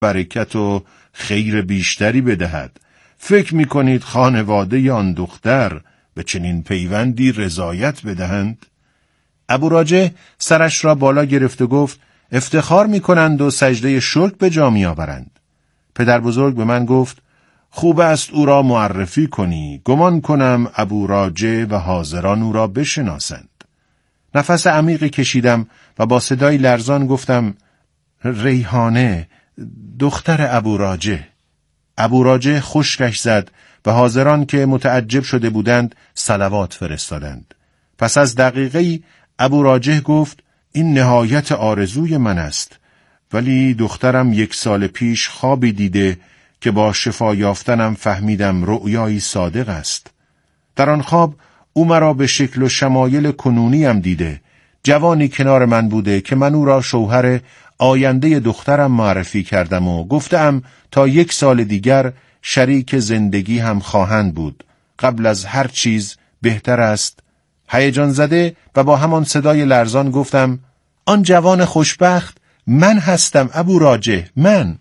برکت و خیر بیشتری بدهد. فکر می‌کنید خانواده آن دختر به چنین پیوندی رضایت بدهند؟ ابو راجح سرش را بالا گرفت و گفت افتخار می‌کنند و سجده شکر به جا می‌آورند. پدر بزرگ به من گفت خوب است او را معرفی کنی، گمان کنم ابو راجح و حاضران او را بشناسند. نفس عمیقی کشیدم و با صدای لرزان گفتم ریحانه، دختر ابو راجح. ابو راجح خشکش زد و حاضران که متعجب شده بودند صلوات فرستادند. پس از دقیقه‌ای ابو راجح گفت این نهایت آرزوی من است، ولی دخترم 1 سال پیش خوابی دیده که با شفا یافتنم فهمیدم رؤیایی صادق است. در آن خواب او مرا به شکل و شمایل کنونیم دیده، جوانی کنار من بوده که من او را شوهر آینده دخترم معرفی کردم و گفتم تا 1 سال دیگر شریک زندگی هم خواهند بود. قبل از هر چیز بهتر است. هیجان زده و با همان صدای لرزان گفتم آن جوان خوشبخت من هستم ابو راجح، من.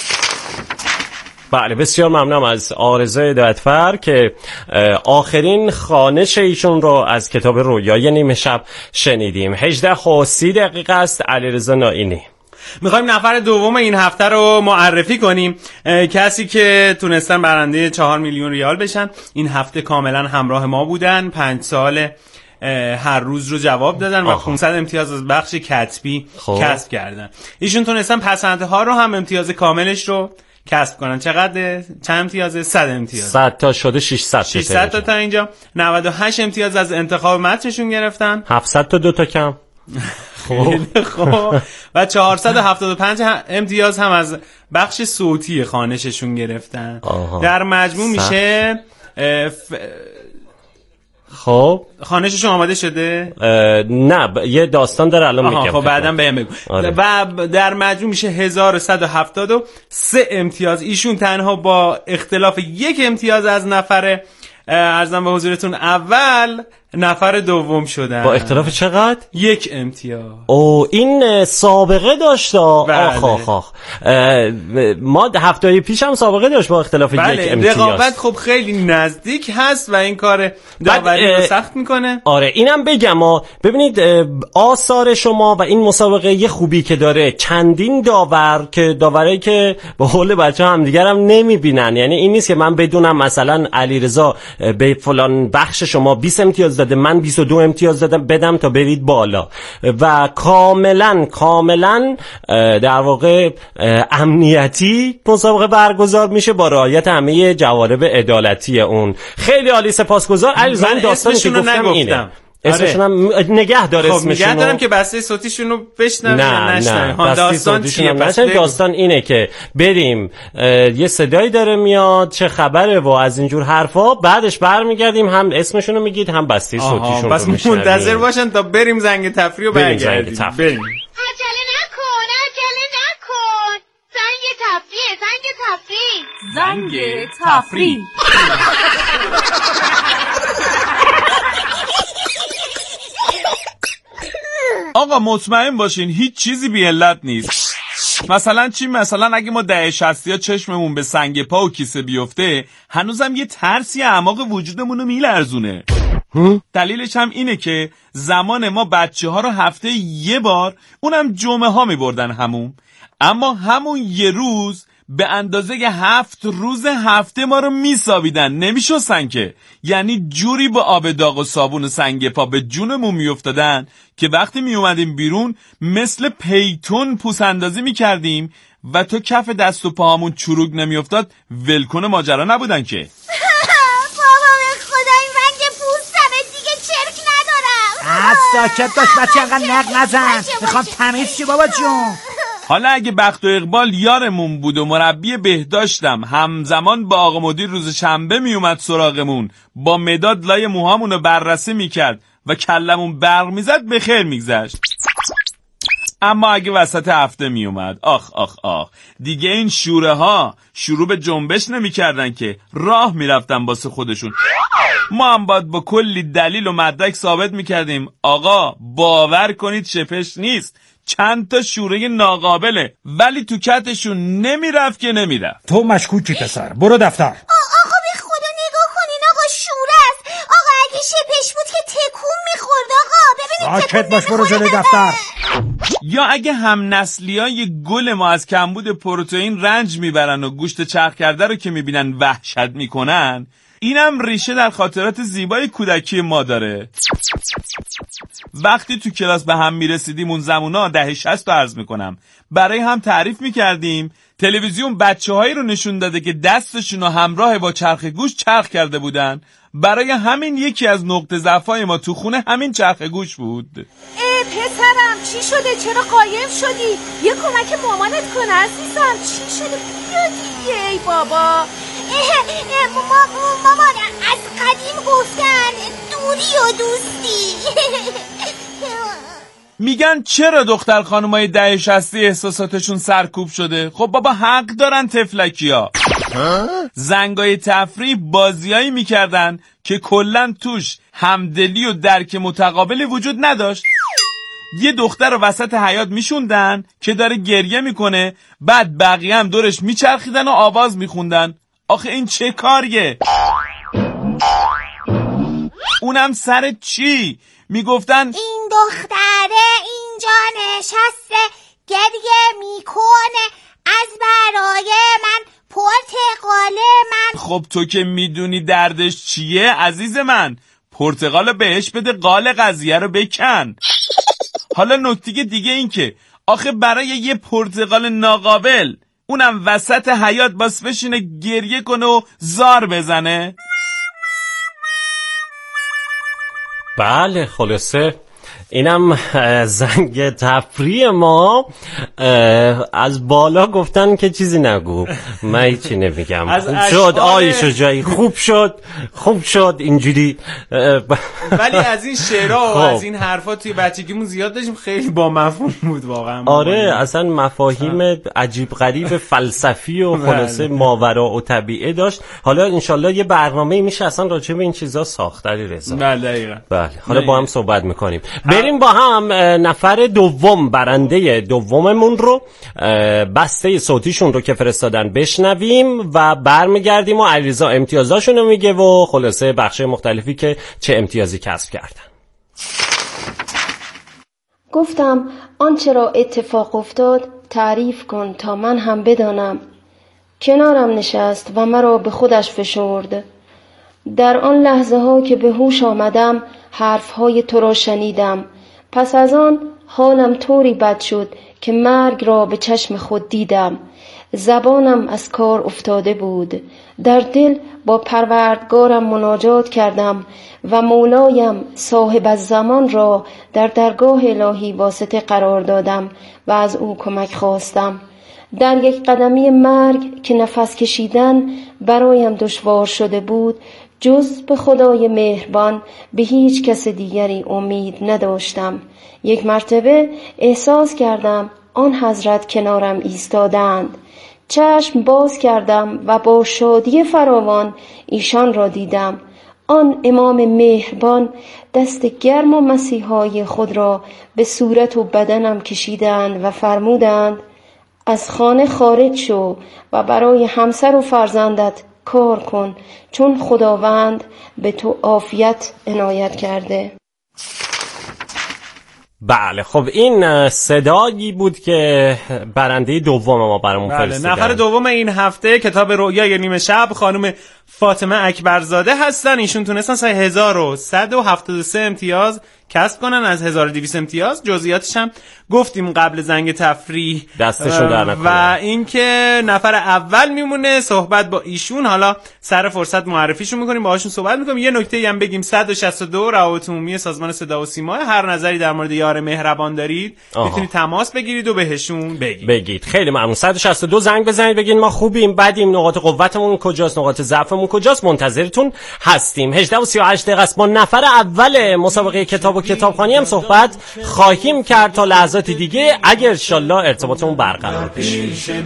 بله، بسیار ممنونم از آرزه هدایتفر که آخرین خوانش ایشون رو از کتاب رویای نیمه شب شنیدیم. 18:30 است. علیرضا نائینی. میخوایم نفر دوم این هفته رو معرفی کنیم، کسی که تونستن برنده 4 میلیون ریال بشن. این هفته کاملا همراه ما بودن، 5 سال هر روز رو جواب دادن و 500 امتیاز از بخش کتبی کسب کردن. ایشون تونستن پسنده ها رو هم امتیاز کاملش رو کسب کنن. چقدر؟ چند امتیازه؟ 100 امتیاز. 100 تا شده 600 تا اینجا. 98 امتیاز از انتخاب متنشون گرفتن. 700 تا 2 تا کم. خب و 475 امتیاز هم از بخش صوتی خوانششون گرفتن. در مجموع میشه خب خوانششون آماده شده؟ نه یه داستان داره الان میگم. خب بعدم بهم بگو. و در مجموع میشه 1173 امتیاز. ایشون تنها با اختلاف 1 امتیاز از نفر عرضم به حضورتون اول نفر دوم شدن. با اختلاف چقدر؟ 1 امتیاز. او این سابقه داشت. آخ ما هفته پیش هم سابقه داشت با اختلاف 1 امتیاز. رقابت خب خیلی نزدیک هست و این کار داوری رو سخت میکنه. آره اینم بگم ببینید آثار شما و این مسابقه یه خوبی که داره، چندین داور که داورایی که به قول بچه‌ها هم دیگر هم نمیبینن، یعنی این نیست که من بدونم مثلا علیرضا به فلان بخش شما 20 امتیاز داده، من 22 امتیاز دادم بدم تا برید بالا و کاملا در واقع امنیتی مسابقه برگزار میشه با رعایت همه جوانب عدالتی اون. خیلی عالی، سپاسگزار. علیرضا داستانی که گفتم اینه. اسمشون هم نگه داره. خب اسمشون نگه دارم که بسته صوتیشون رو بشنویم. نه داستان چیه؟ داستان اینه که بریم یه صدایی داره میاد چه خبره و از اینجور حرفا، بعدش برمیگردیم هم اسمشون رو میگید هم بسته صوتیشون رو. بس منتظر باشن تا بریم زنگ تفریح و برگردیم. بریم. عجله نکن. زنگ تفریح. آقا مطمئن باشین هیچ چیزی بی علت نیست. مثلا چی؟ مثلا اگه ما 10-60 چشممون به سنگ پا و کیسه بیفته، هنوزم یه ترسی اعماق وجودمونو میلرزونه. دلیلش هم اینه که زمان ما بچه‌ها رو هفته 1 بار، اونم جمعه ها میبردن هموم، اما همون یه روز به اندازه 7 روز هفته ما رو میسابیدن، نمیشستن که. یعنی جوری با آب داغ و صابون و سنگ پا به جونمون میافتادن که وقتی میومدیم بیرون مثل پیتون پوست اندازی میکردیم و تو کف دست و پاهامون چروک نمیافتاد ولکن ماجرا نبودن که. بابا به خدا این رنگ پوستمه دیگه چرک ندارم. ساکت باش بچه، انقدر نق نزن، میخوام تمیز چی بابا جون. حالا اگه بخت و اقبال یارمون بود و مربی بهداشتم همزمان با آقا مدیر روز شنبه میومد سراغمون، با مداد لای موهامونو بررسی میکرد و کلمون برق میزد، به خیر میگذشت. اما اگه وسط هفته میومد، آخ دیگه این شوره ها شروع به جنبش نمیکردن که، راه میرفتن واسه خودشون. ما هم باید با کلی دلیل و مدرک ثابت میکردیم آقا باور کنید شپش نیست، چند تا شوره ناقابله، ولی تو کتشون نمیرفت که نمیرفت. تو مشکوکی پسر، برو دفتر. آقا به خدا نگاه کنین آقا، شوره است. آقا اگه شپش بود که تکون میخورد. آقا ببینید ساکت باش، برو جلوی دفتر. یا اگه هم نسلیای گل ما از کمبود پروتئین رنج میبرن و گوشت چرخ کرده رو که میبینن وحشت میکنن، اینم ریشه در خاطرات زیبای کودکی ما داره. وقتی تو کلاس به هم میرسیدیم اون زمونا، دهه 60 رو عرض میکنم، برای هم تعریف میکردیم. تلویزیون بچه‌هایی رو نشون داده که دستشون رو همراه با چرخ گوش چرخ کرده بودن. برای همین یکی از نقطه ضعف‌های ما تو خونه همین چرخ گوش بود. پسرم چی شده؟ چرا قایم شدی؟ یه کمک مامانت کنه عزیزم. چی شده؟ بیا دیگه. ای بابا مامان از قدیم گفتن دوری و دوستی. میگن چرا دختر خانمای دهه 60 احساساتشون سرکوب شده؟ خب بابا حق دارن تفلکیا. زنگای تفریح بازیایی میکردن که کلن توش همدلی و درک متقابلی وجود نداشت. یه دختر رو وسط حیاط میشوندن که داره گریه میکنه، بعد بقیه هم دورش میچرخیدن و آواز میخوندن. آخه این چه کاریه؟ اونم سر چی؟ میگفتن این دختره اینجا نشسته گریه میکنه از برای من پرتقال من. خب تو که میدونی دردش چیه عزیز من، پرتقال بهش بده، قال قضیه رو بکن. حالا نکته دیگه این که آخه برای یه پرتقال ناقابل اونم وسط حیاط باس بشینه گریه کنه و زار بزنه؟ بله خلاصه اینم زنگ تفریح ما. از بالا گفتن که چیزی نگو، من هیچی نمیگم. خوب شد آی شجاعی، خوب شد اینجوری. ولی از این شعرها و از این حرفا توی بچگیمون زیاد داشتیم، خیلی با مفهوم بود واقعا. آره اصلا مفاهیم عجیب غریب فلسفی و خلاصه ماورا و طبیعه داشت. حالا انشالله یه برنامه میشه اصلا راجع به این چیزا ساخت. علی رضا بله حالا با هم صحبت میکنیم. بریم با هم نفر دوم، برنده دوممون رو، بسته صوتیشون رو که فرستادن بشنویم و برمیگردیم و علیرضا امتیازاشون رو میگه و خلاصه بخش مختلفی که چه امتیازی کسب کردن. گفتم آنچه را اتفاق افتاد تعریف کن تا من هم بدانم. کنارم نشست و مرا به خودش فشرد. در آن لحظه ها که به هوش آمدم حرفهای تو را شنیدم. پس از آن حالم طوری بد شد که مرگ را به چشم خود دیدم. زبانم از کار افتاده بود. در دل با پروردگارم مناجات کردم و مولایم صاحب الزمان را در درگاه الهی واسطه قرار دادم و از او کمک خواستم. در یک قدمی مرگ که نفس کشیدن برایم دشوار شده بود، جز به خدای مهربان به هیچ کس دیگری امید نداشتم. یک مرتبه احساس کردم آن حضرت کنارم ایستادند. چشم باز کردم و با شادی فراوان ایشان را دیدم. آن امام مهربان دست گرم و مسیحای خود را به صورت و بدنم کشیدند و فرمودند از خانه خارج شو و برای همسر و فرزندت کار کن، چون خداوند به تو عافیت عنایت کرده. بله خب این صدایی بود که برنده دوم ما برامون فرستادن. نفر دوم این هفته کتاب رؤیای نیمه شب خانم فاطمه اکبرزاده هستن. ایشون تونستن 1173 امتیاز کسب کنن از 1200 امتیاز. جزئیاتش هم گفتیم قبل زنگ تفریح. دستشون در نکنه. و اینکه نفر اول میمونه صحبت با ایشون. حالا سر فرصت معرفیشون میکنیم، باهاشون صحبت میکنیم. یه نکته هم بگیم 162 روابط عمومی سازمان صدا و سیما. هر نظری در مورد یار مهربان دارید میتونید تماس بگیرید و بهشون بگید. خیلی ممنون. 162 زنگ بزنید بگین ما خوبیم، بدیم، نقاط قوتمون کجاست، نقاط ضعفمون برنامه‌مون کجاست منتظرتون هستیم. 18:38 دقیقه است. با نفر اول مسابقه کتاب و کتابخوانی هم صحبت خواهیم کرد تا لحظات دیگه اگر انشالله ارتباطمون برقرار بشه.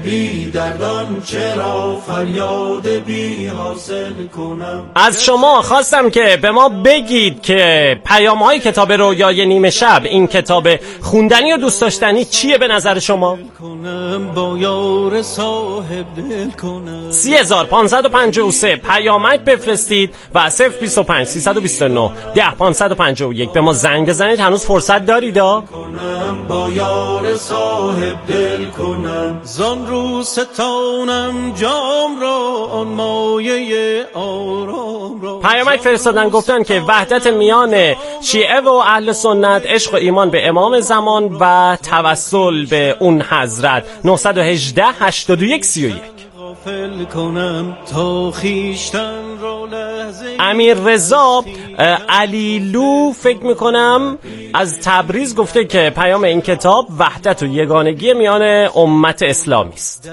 از شما خواستم که به ما بگید که پیام‌های کتاب رویای نیمه شب، این کتاب خوندنی و دوست داشتنی چیه به نظر شما؟ 30553 پیامک بفرستید و 025 329 10551 به ما زنگ بزنید. هنوز فرصت دارید. با یار صاحب دل کنم زان رو ستانم جام را آن مایه آرام را. پیامک فرستادن گفتن که وحدت میان شیعه و اهل سنت، عشق و ایمان به امام زمان و توسل به اون حضرت. 918 81 31. امیر رضا علیلو فکر میکنم از تبریز گفته که پیام این کتاب وحدت و یگانگی میان امت اسلامی است.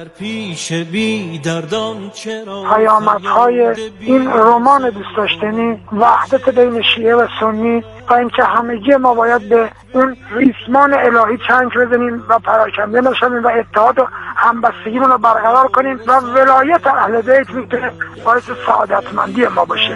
پیامک‌های این رمان دوست داشتنی وحدت بین شیعه و سنی و اینکه همگی ما باید به اون ریسمان الهی چنگ بزنیم و پراکنده نشویم و اتحاد و همبستگی رو برقرار کنیم و ولایت اهل بیت میتونه باعث سعادتمندی ما باشه.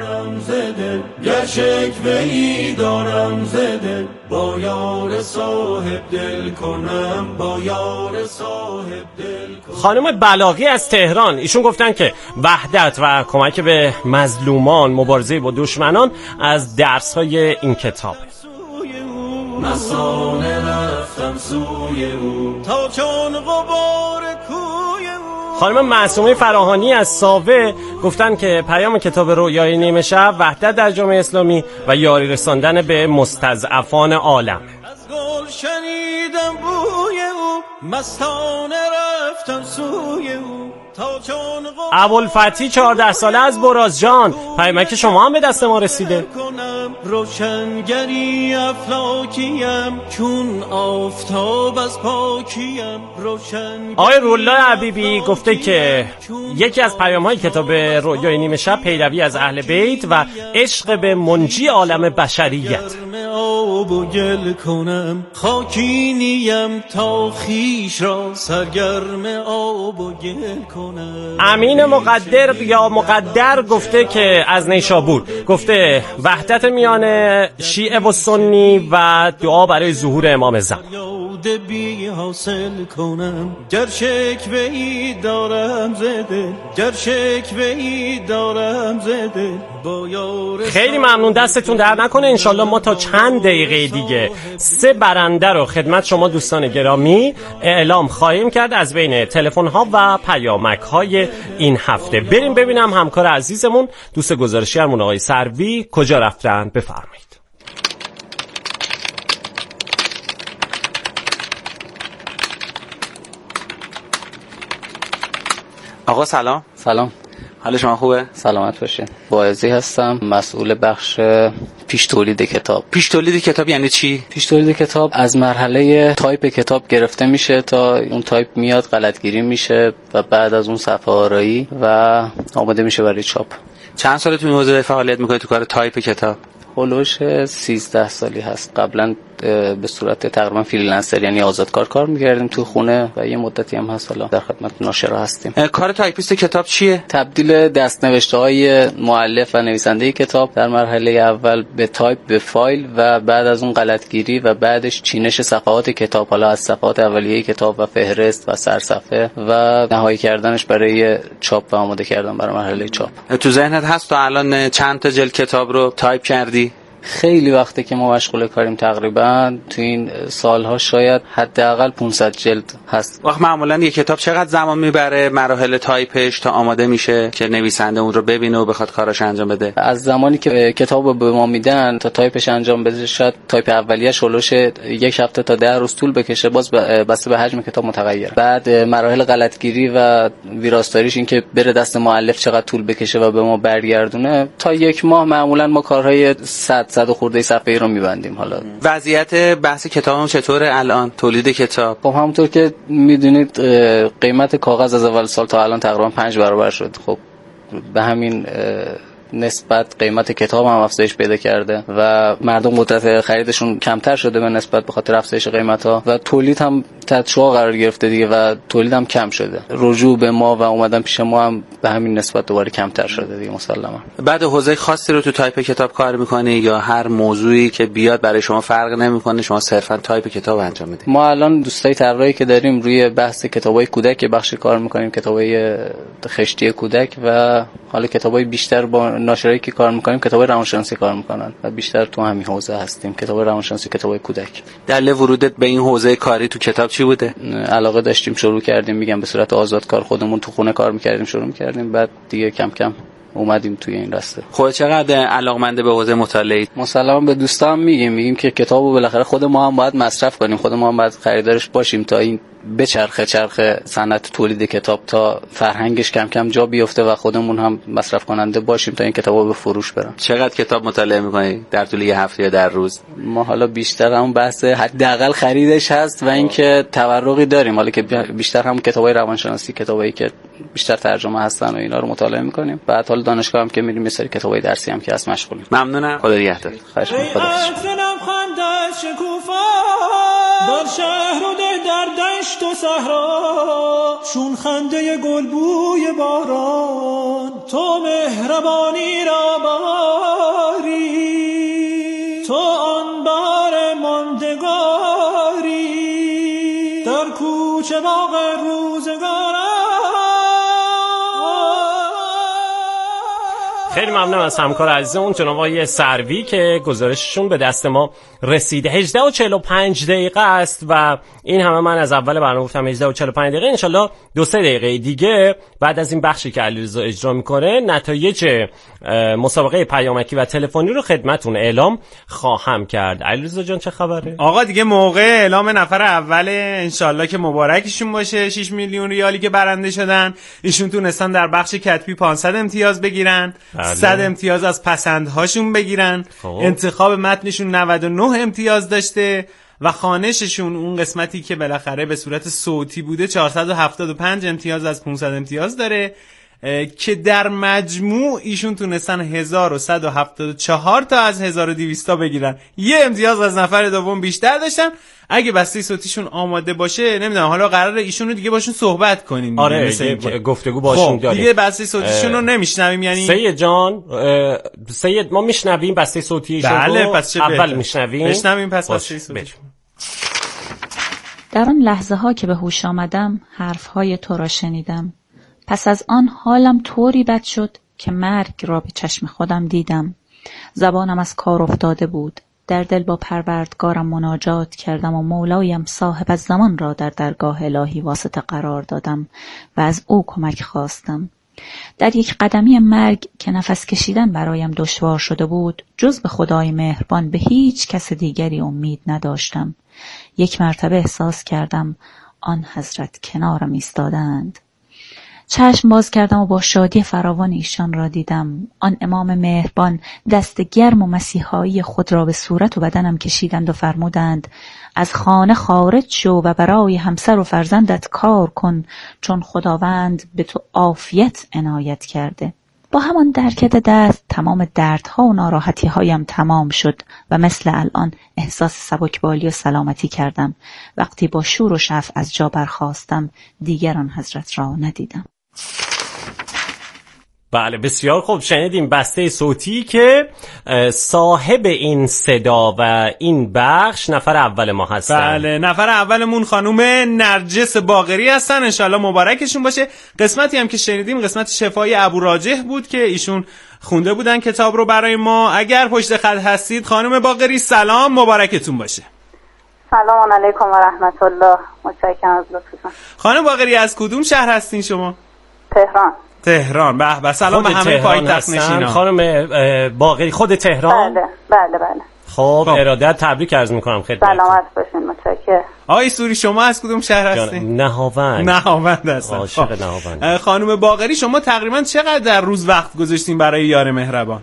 با یار صاحب دل کنم با یار صاحب دل کنم. خانم بلاغی از تهران ایشون گفتن که وحدت و کمک به مظلومان، مبارزه با دشمنان از درس‌های این کتابه. مسانه رفتم سوی او تا چون غبار کوی او. خانم معصومه فراهانی از ساوه گفتن که پیام کتاب رویای نیمه شب وحدت در جامعه اسلامی و یاری رساندن به مستضعفان عالم. از گل شنیدم بوی او مستانه رفتم سوی او. ابوالفتحی 14 ساله از برازجان، پیامک شما هم به دست ما رسیده. روشنگری افلاکیم چون آفتاب از پاکیم. آقای رولا حبیبی گفته که یکی از پیام‌های کتاب رویای نیمه شب پیروی از اهل بیت و عشق به منجی عالم بشریت. آب و گل کنم خاکی نیم تا خیش را سرگرم آب و گل کنم. امین مقدر یا مقدر گفته که از نیشابور گفته وحدت میان شیعه و سنی و دعا برای ظهور امام زمان. بی حاصل کنم گر شکوه‌ای دارم زده گر شکوه‌ای دارم زده با یار. خیلی ممنون، دستتون در نکنه. انشالله ما تا چند دقیقه دیگه 3 برنده رو خدمت شما دوستان گرامی اعلام خواهیم کرد از بین تلفن ها و پیامک های این هفته. بریم ببینم همکار عزیزمون دوست گزارشگرمون آقای سروی کجا رفتن. بفرمایید. آقا سلام. سلام. حال شما خوبه؟ سلامت باشین. واعظی هستم، مسئول بخش پیش تولید کتاب. پیش تولید کتاب یعنی چی؟ پیش تولید کتاب از مرحله تایپ کتاب گرفته میشه تا اون تایپ میاد غلطگیری میشه و بعد از اون صفحه آرایی و آماده میشه برای چاپ. چند سال تو این حوزه فعالیت میکنی تو کار تایپ کتاب؟ هولوش 13 سالی هست. قبلا به صورت تقریبا فریلنسر یعنی آزادکار کار می‌کردیم تو خونه و یه مدتی هم هست حالا در خدمت ناشرا هستیم. کار تایپیست کتاب چیه؟ تبدیل دست‌نوشته‌های مؤلف و نویسنده کتاب در مرحله اول به تایپ به فایل و بعد از اون غلطگیری و بعدش چینش صفحات کتاب، حالا از صفحات اولیه کتاب و فهرست و سرصفحه و نهایی کردنش برای چاپ و آماده کردن برای مرحله چاپ. تو ذهنت هست تا الان چند تا جلد کتاب رو تایپ کردی؟ خیلی وقته که ما مشغول کاریم، تقریبا تو این سالها شاید حداقل 500 جلد هست. وقت معمولا یک کتاب چقدر زمان میبره مراحل تایپش تا آماده میشه که نویسنده اون رو ببینه و بخواد کاراش انجام بده؟ از زمانی که کتابو به ما میدن تا تایپش انجام بده شاید تایپ اولیه‌اش هولوش 1 هفته تا 10 روز طول بکشه، باز بسته به حجم کتاب متغیره. بعد مراحل غلطگیری و ویراستاریش این که بره دست مؤلف چقدر طول بکشه و به ما برگردونه، تا 1 ماه معمولا ما کارهای 100 خورده صفحه‌ای رو می‌بندیم. حالا وضعیت بحث کتابم چطوره الان؟ تولید کتاب خب همونطور که میدونید قیمت کاغذ از اول سال تا الان تقریبا 5 برابر شد. خب به همین نسبت قیمت کتاب هم افزایش پیدا کرده و مردم قدرت خریدشون کمتر شده به نسبت به خاطر افزایش قیمت‌ها و تولید هم تحت شعاع قرار گرفته دیگه و تولید هم کم شده. رجوع به ما و اومدن پیش ما هم به همین نسبت دوباره کمتر شده دیگه مسلما. بعد حوزه خاصی رو تو تایپ کتاب کار می‌کنی یا هر موضوعی که بیاد برای شما فرق نمی‌کنه، شما صرفا تایپ کتاب انجام میدید؟ ما الان دوستای طراحی که داریم روی بحث کتابای کودک بخش کار می‌کنیم، کتابای خشتی کودک و حالا کتابای بیشتر با ناشرایی که کار می‌کنیم کتابای روانشناسی کار می‌کنن و بیشتر تو همین حوزه هستیم، کتابای روانشناسی، کتابای کودک. دلیل ورودت به این حوزه کاری تو کتاب چی بوده؟ علاقه داشتیم، شروع کردیم میگم به صورت آزادکار خودمون تو خونه کار می‌کردیم، شروع می‌کردیم، بعد دیگه کم کم اومدیم توی این راسته. خود چقدر علاقمنده به حوزه مطالعه؟ مسلما به دوستام میگیم که کتابو بالاخره خود ما هم باید مصرف کنیم، خود ما هم باید خریدارش باشیم تا این بچرخه صنعت تولید کتاب تا فرهنگش کم کم جا بیفته و خودمون هم مصرف کننده باشیم تا این کتابا به فروش برن. چقدر کتاب مطالعه می‌کنی در طول یه هفته یا در روز؟ ما حالا بیشتر هم بحث حداقل خریدش هست و اینکه تورقی داریم، حالا که بیشتر هم کتابای روانشناسی، کتابایی که بیشتر ترجمه هستن و اینا رو مطالعه می‌کنیم. بعد حالا دانشگاه هم که میریم یه سری کتابای درسی هم که هست مشغولیم. ممنونم. خدا نگهدار. خواهش می‌کنم. در شهر و در دشت و صحرا چون خنده گل بوی باران تو مهربانی را باری، تو آن بار ماندگاری در کوچه باغ روزگاران. خیلی ممنون از همکار عزیزمون جناب آقای سروی که گزارششون به دست ما رسیده. 18:45 دقیقه است و این همه من از اول برنامه گفتم 18:45 دقیقه. انشالله 2-3 دقیقه دیگه بعد از این بخشی که علیرضا اجرا میکنه نتایج مسابقه پیامکی و تلفنی رو خدمتون اعلام خواهم کرد. علیرضا جان چه خبره؟ آقا دیگه موقع اعلام نفر اول انشالله که مبارکشون باشه. 6 میلیون ریالی که برنده شدن، ایشون تونستن در بخش کتبی 500 امتیاز بگیرن، 100 امتیاز از پسندهاشون بگیرن. انتخاب متنشون 99 امتیاز داشته و خوانششون اون قسمتی که بالاخره به صورت صوتی بوده 475 امتیاز از 500 امتیاز داره که در مجموع ایشون تونستن 1174 تا از 1200 تا بگیرن. یه امتیاز از نفر دوم بیشتر داشتن. اگه بسته صوتیشون آماده باشه نمیدونم، حالا قراره ایشون رو دیگه باشون صحبت کنیم. آره گفتگو باشون داریم. دیگه بسته صوتیشون رو نمیشنویم. یعنی سید جان، سید ما میشنویم بسته صوتی ایشون رو. بله پس اول میشنویم پس بسته صوتیشون. در آن لحظه ها که به هوش آمدم حرفهای تو را شنیدم. پس از آن حالم طوری بد شد که مرگ را به چشم خودم دیدم. زبانم از کار افتاده بود. در دل با پروردگارم مناجات کردم و مولایم صاحب الزمان را در درگاه الهی واسطه قرار دادم و از او کمک خواستم. در یک قدمی مرگ که نفس کشیدن برایم دشوار شده بود، جز به خدای مهربان به هیچ کس دیگری امید نداشتم. یک مرتبه احساس کردم آن حضرت کنارم ایستادند. چشم باز کردم و با شادی فراوان ایشان را دیدم. آن امام مهربان دست گرم و مسیحایی خود را به صورت و بدنم کشیدند و فرمودند از خانه خارج شو و برای همسر و فرزندت کار کن، چون خداوند به تو عافیت عنایت کرده. با همان درکت دست تمام دردها و ناراحتی هایم تمام شد و مثل الان احساس سبکبالی و سلامتی کردم. وقتی با شور و شعف از جا برخاستم دیگر آن حضرت را ندیدم. بله بسیار خوب، شنیدیم بسته صوتی که صاحب این صدا و این بخش نفر اول ما هستن. بله نفر اولمون خانوم نرجس باقری هستن، انشالله مبارکشون باشه. قسمتی هم که شنیدیم قسمت شفای ابوراجح بود که ایشون خونده بودن کتاب رو برای ما. اگر پشت خط هستید خانوم باقری سلام، مبارکتون باشه. سلام علیکم و رحمت الله، متشکرم از لطفتون. خانم باقری از کدوم شهر هستین شما؟ تهران. به به، سلام به همه پایتخت نشینان. خانم باقری خود تهران؟ بله. خب ارادت تبریک عرض میکنم خدمتتون. سلامت باشین، متشکرم. آقای سوری شما از کدوم شهر هستین؟ نهاوند هستن. عاشق نهاوند. خانم باقری شما تقریبا چقدر در روز وقت گذاشتین برای یار مهربان؟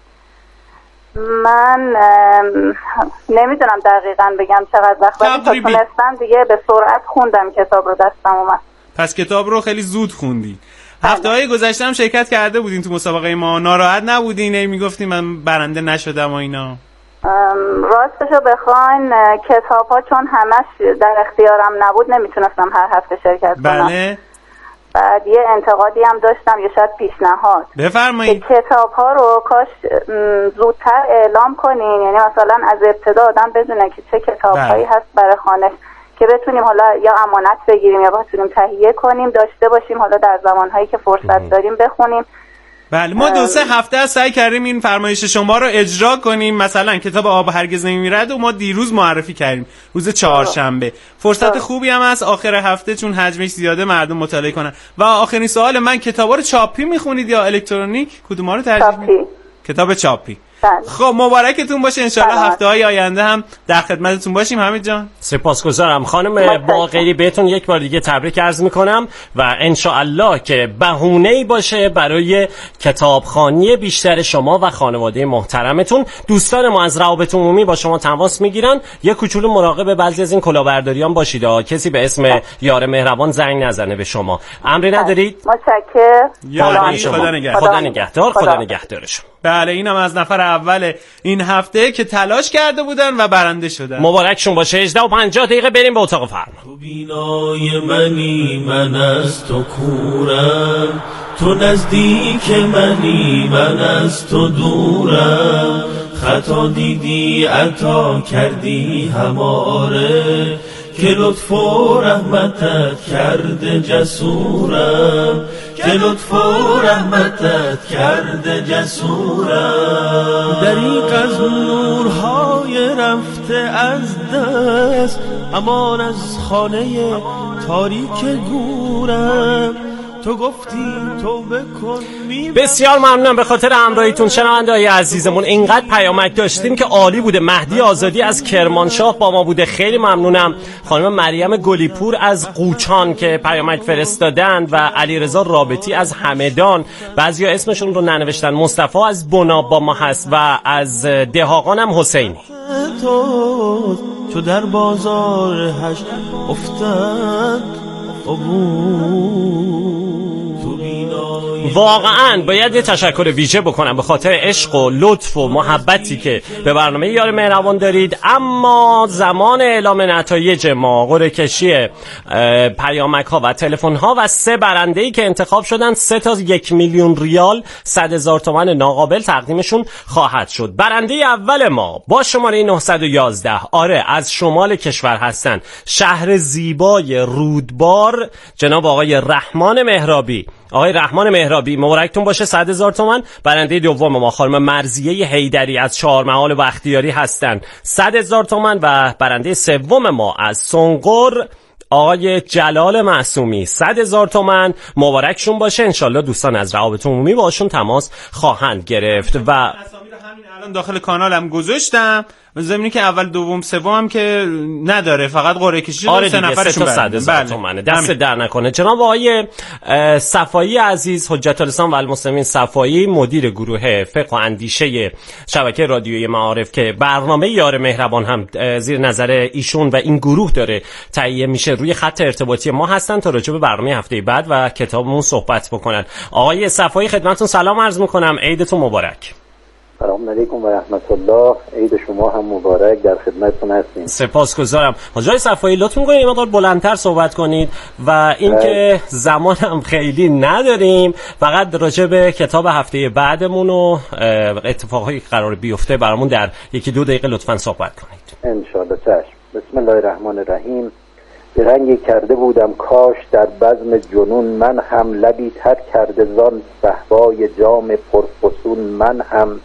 من نمیدونم دقیقاً بگم چقدر وقت، ولی تا تونستم دیگه به سرعت خوندم، کتاب رو دستم اومد. پس کتاب رو خیلی زود خوندی. هفته‌های گذشته هم شرکت کرده بودین تو مسابقه ما، ناراحت نبودین؟ میگفتین من برنده نشدم و اینا؟ راستشو بخواین کتاب ها چون همش در اختیارم نبود نمیتونستم هر هفته شرکت کنم. بله. بعد یه انتقادی هم داشتم، یه شاید پیشنهاد. بفرمایید. کتاب ها رو کاش زودتر اعلام کنین، یعنی مثلا از ابتدا آدم بدونه که چه کتاب هایی هست برای خانش که بتونیم حالا یا امانت بگیریم یا بتونیم تهیه کنیم داشته باشیم، حالا در زمانهایی که فرصت داریم بخونیم. بله ما 2-3 هفته سعی کردیم این فرمایش شما رو اجرا کنیم. مثلا کتاب آب هرگز نمیمیرد و ما دیروز معرفی کردیم روز چهارشنبه. فرصت خوبی هم هست آخر هفته چون حجمش زیاده مردم مطالعه کنن. و آخرین سوال من، کتابا رو چاپی میخونید یا الکترونیک؟ کدوما رو ترجیح میدید؟ کتاب چاپی. خب مبارکتون باشه، انشالله هفته‌های آینده هم در خدمتتون باشیم. حمید جان سپاسگزارم. خانم باقری بهتون یک بار دیگه تبریک عرض میکنم و انشالله که بهونه‌ای باشه برای کتابخوانی بیشتر شما و خانواده محترمتون. دوستان ما از روابط عمومی با شما تماس میگیرن، یه کوچولو مراقب بعضی از این کلاهبرداریان باشید، کسی به اسم یار مهربان زنگ نزنه به شما. امری ندارید؟ متشکرم. خدا نگهدار. خدا نگهدارشون. بله اینم از نفر اول این هفته که تلاش کرده بودن و برنده شدن. مبارکشون باشه. 18:50 بریم به اتاق فرمان. تو بینای منی من از تو کورم، تو نزدیک منی من از تو دورم، خطا دیدی عطا کردی هماره، که لطف و رحمتت کرده جسورم، که لطف و رحمتت کرده جسورم. دریغ از نورهای رفته از دست، امان از خانه تاریک گورم، تو گفتی توبه کن. بسیار ممنونم به خاطر همراهیتون شنونده‌های عزیزمون. اینقدر پیامک داشتیم که عالی بوده. مهدی آزادی از کرمانشاه با ما بوده، خیلی ممنونم. خانم مریم گلیپور از قوچان که پیامک فرستادن و علیرضا رابطی از همدان، بعضیا اسمشون رو ننوشتن. مصطفی از بناب با ما هست و از دهاقان هم حسینی. چو در بازار هشت افتاد واقعا باید یه تشکر ویژه بکنم به خاطر عشق و لطف و محبتی که به برنامه یار مهربان دارید. اما زمان اعلام نتایج ما، قرعه کشی پیامک ها و تلفن ها و 3 برنده‌ای که انتخاب شدن، 3 تا 1 میلیون ریال 100,000 تومان ناقابل تقدیمشون خواهد شد. برنده اول ما با شماره 911 از شمال کشور هستن، شهر زیبای رودبار، جناب آقای رحمان مهرابی. آقای رحمان مهرابی مبارکتون باشه، 100,000 تومان. برنده دوم ما خانم مرضیه حیدری از چهارمحال و بختیاری هستن، 100,000 تومان. و برنده سوم ما از سنقر آقای جلال معصومی، 100,000 تومان. مبارکشون باشه. انشالله دوستان از روابط عمومی باشون تماس خواهند گرفت. و همین الان داخل کانالم گذاشتم، ضمنی که اول دوم سوم هم که نداره، فقط قرعه کشی شده 3 نفرشون. 100,000 تومانه. دست در نکنه. جناب آقای صفایی عزیز، حجت الاسلام و المسلمین صفایی، مدیر گروه فقه و اندیشه شبکه رادیویی معارف که برنامه یار مهربان هم زیر نظر ایشون و این گروه داره تهیه میشه، روی خط ارتباطی ما هستن تا راجع به برنامه هفته بعد و کتابمون صحبت بکنن. آقای صفایی خدمتتون سلام عرض میکنم، عیدتون مبارک. سلام علیکم و رحمت الله. عید شما هم مبارک، در خدمتتون هستیم. سپاسگزارم. حاجی صفایی لطف می‌کنید یه مقدار بلندتر صحبت کنید و اینکه زمان هم خیلی نداریم، فقط راجع به کتاب هفته بعدمون و اتفاقایی که قرار بیفته برامون در 1-2 دقیقه لطفاً صحبت کنید. ان شاءالله. چشم. بسم الله الرحمن الرحیم. به رنگی کرده بودم کاش در بزم جنون من هم، لبی تر کرده زان صهبای جام پرفسون من هم.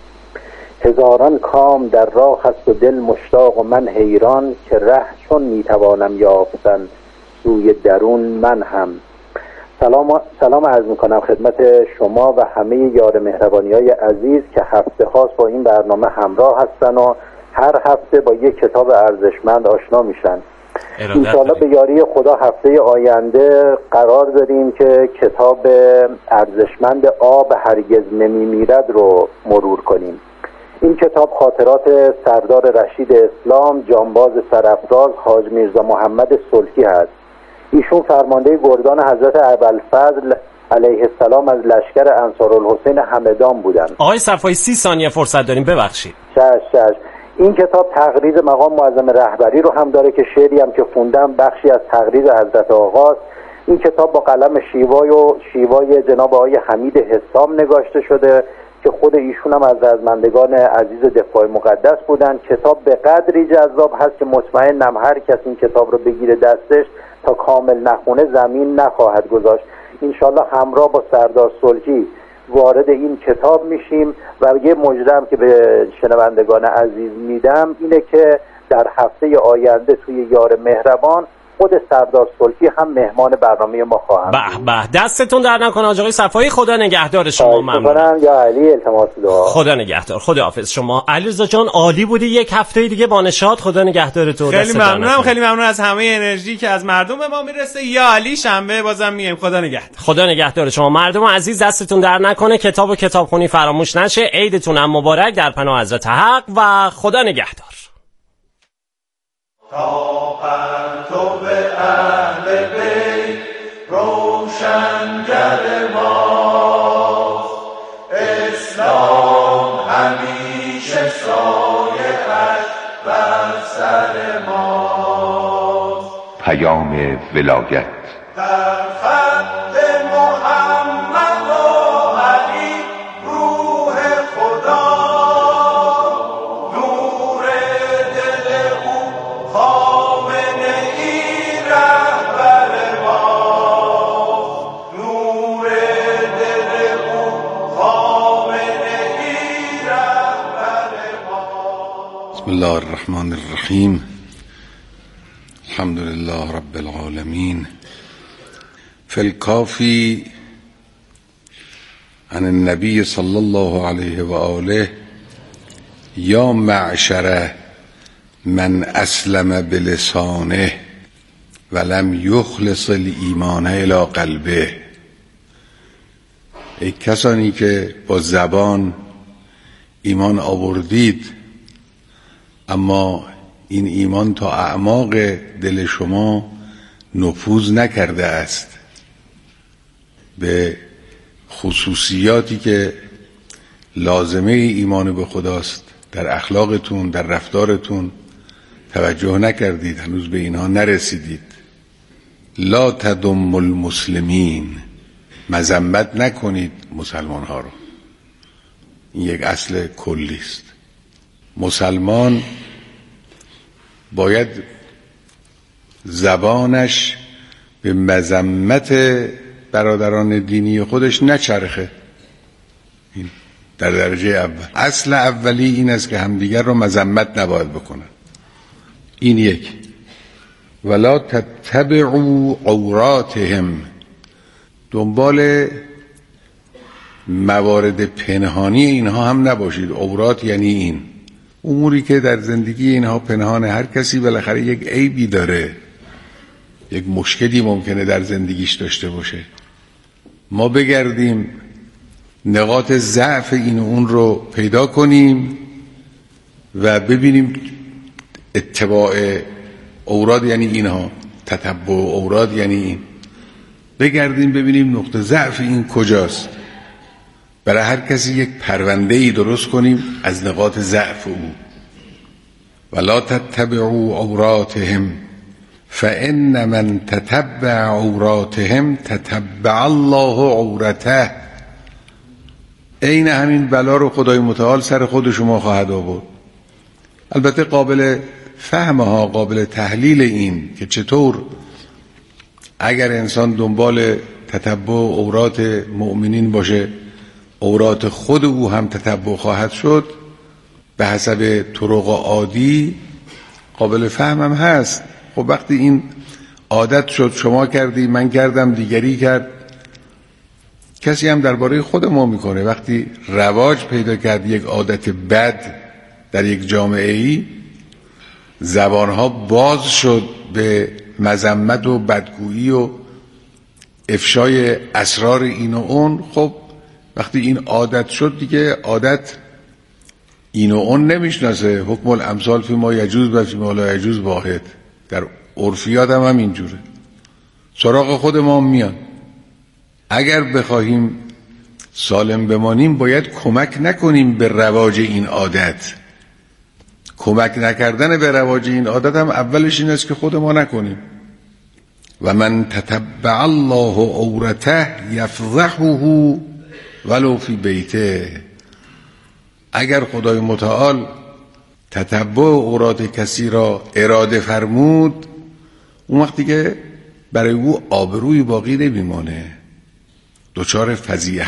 هزاران کام در راه است و دل مشتاق و من حیران، که ره چون میتوانم یافتن سوی درون من هم. سلام عرض میکنم خدمت شما و همه یار مهربانی های عزیز که هفته خاص با این برنامه همراه هستن و هر هفته با یک کتاب ارزشمند آشنا میشن. انشاءالله به یاری خدا هفته آینده قرار داریم که کتاب ارزشمند آب هرگز نمیمیرد رو مرور کنیم. این کتاب خاطرات سردار رشید اسلام، جانباز سرافراز حاج میرزا محمد صلحی هست. ایشون فرمانده گردان حضرت ابوالفضل علیه السلام از لشکر انصارالحسین همدان بودن. آقای صفایی 30 ثانیه فرصت داریم، ببخشید. چش. این کتاب تقریر مقام معظم رهبری رو هم داره که شعری هم که خوندم بخشی از تقریر حضرت آقاست. این کتاب با قلم شیوای جناب آقای حمید حسام نگاشته شده که خود ایشون هم از رزمندگان عزیز دفاع مقدس بودن. کتاب به قدری جذاب هست که مطمئنم هر کس این کتاب رو بگیره دستش تا کامل نخونه زمین نخواهد گذاشت. انشالله همراه با سردار صلحی وارد این کتاب میشیم و یه مژده‌ام که به شنوندگان عزیز میدم اینه که در هفته آینده توی یار مهربان خود سردار صلحی هم مهمان برنامه ما خواهند. به دستتون در نکنه آقای صفایی، خدا نگهدار شما. ممنونم یا علی، التماس دعا. خدا نگهدار، خدا حافظ شما. علیرضا جان عالی بودی، یک هفته دیگه با نشاط. خدا نگهدار تو. خیلی ممنونم، خیلی ممنون از همه انرژی که از مردم به ما میرسه. یا علی، شنبه بازم میایم. خدا نگهدار. خدا نگهدار شما مردم عزیز، دستتون در نکنه، کتاب و کتابخونی فراموش نشه. عیدتون هم مبارک در پناه حضرت حق و خدا نگهدار. تا پرتو اهل بیت روشنگر ماست، اسلام همیشه سایه‌اش بر سر ماست. پیام ولایت در خط محمد و علی روح خدا، نور دل او خامنه ای رهبر ما، نور دل او خامنه ای رهبر ما. بسم الله الرحمن الرحیم. الحمد لله رب العالمین. فی الکافی عن النبی صلی الله علیه و آله یا معشر من اسلم بلسانه ولم یخلص الایمان الی قلبه. ای کسانی که با زبان ایمان آوردید اما این ایمان تا اعماق دل شما نفوذ نکرده است، به خصوصیاتی که لازمه ایمان به خداست در اخلاقتون، در رفتارتون توجه نکردید، هنوز به اینها نرسیدید. لا تدم المسلمین، مذمت نکنید مسلمان ها رو. این یک اصل کلی است. مسلمان باید زبانش به مذمت برادران دینی خودش نچرخه. این در درجه اول. اصل اولی این است که همدیگر رو مذمت نباید بکنن. این یک. ولا تتبعوا عوراتهم، دنبال موارد پنهانی اینها هم نباشید. عورات یعنی این اموری که در زندگی اینها پنهانه. هر کسی بالاخره یک عیبی داره، یک مشکلی ممکنه در زندگیش داشته باشه. ما بگردیم نقاط ضعف این و اون رو پیدا کنیم و ببینیم اتباع عورات یعنی اینها، تتبع عورات یعنی این. بگردیم ببینیم نقطه ضعف این کجاست، برای هر کسی یک پرونده‌ای درست کنیم از نقاط ضعف او. ولا تتبعوا عوراتهم فإن من تتبع عوراتهم تتبع الله عورته. عین همین بلا رو خدای متعال سر خود شما خواهد آورد. البته قابل فهمها، قابل تحلیل این که چطور اگر انسان دنبال تتبع عورات مؤمنین باشه عورات خود او هم تتبع خواهد شد. به حسب طرق عادی قابل فهمم هست. خب وقتی این عادت شد، شما کردی، من کردم، دیگری کرد، کسی هم درباره خود ما میکنه. وقتی رواج پیدا کرد یک عادت بد در یک جامعه ای، زبانها باز شد به مذمت و بدگویی و افشای اسرار این و اون. خب وقتی این عادت شد دیگه عادت این و اون نمیشناسه. حکم الامثال فی ما یجوز و فی ما لا یجوز واحد. در عرفیات هم اینجوره. سراغ خود ما میان. اگر بخواهیم سالم بمانیم باید کمک نکنیم به رواج این عادت. کمک نکردن به رواج این عادت هم اولش این است که خود ما نکنیم. و من تتبع الله عورته یفضحه ولو فی بیته. اگر خدای متعال تتبع عورات کسی را اراده فرمود، اون وقتی که برای او آبروی باقی نمیمانه، دچار فضیحت